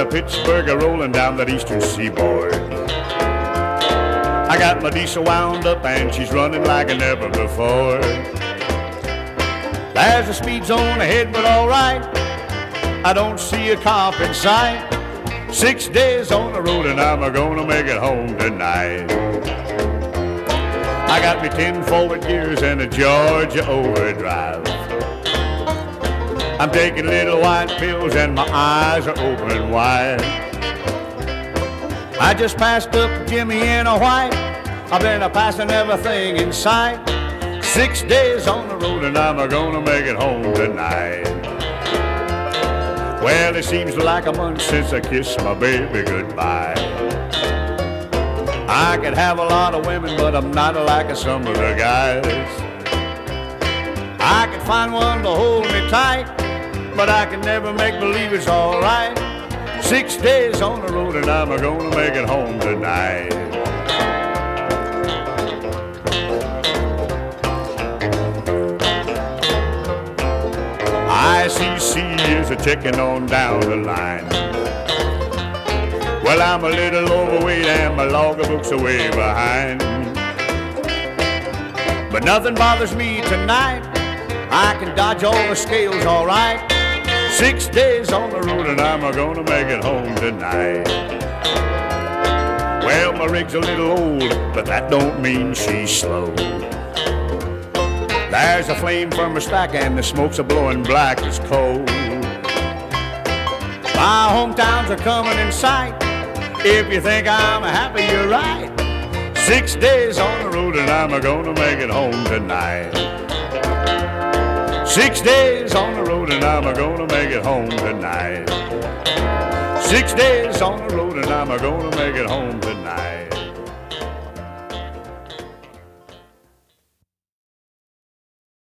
of Pittsburgh rolling down that eastern seaboard. I got my diesel wound up and she's running like never before. There's a speed zone ahead, but all right, I don't see a cop in sight. 6 days on the road and I'm gonna make it home tonight. I got me 10 forward gears and a Georgia overdrive. I'm taking little white pills and my eyes are open wide. I just passed up Jimmy in a white. I've been passing everything in sight. 6 days on the road and I'm gonna make it home tonight. Well, it seems like a month since I kissed my baby goodbye. I could have a lot of women, but I'm not like some of the guys. I could find one to hold me tight, but I can never make believe it's all right. 6 days on the road and I'm gonna make it home tonight. ICC is a-ticking on down the line. Well, I'm a little overweight and my logbook's are way behind. But nothing bothers me tonight. I can dodge all the scales all right. 6 days on the road and I'm gonna make it home tonight. Well, my rig's a little old, but that don't mean she's slow. There's a flame from her stack and the smoke's a blowing black as coal. My hometowns are coming in sight. If you think I'm happy, you're right. 6 days on the road and I'm gonna make it home tonight. 6 days on the road and I'm gonna make it home tonight. 6 days on the road and I'm gonna make it home tonight.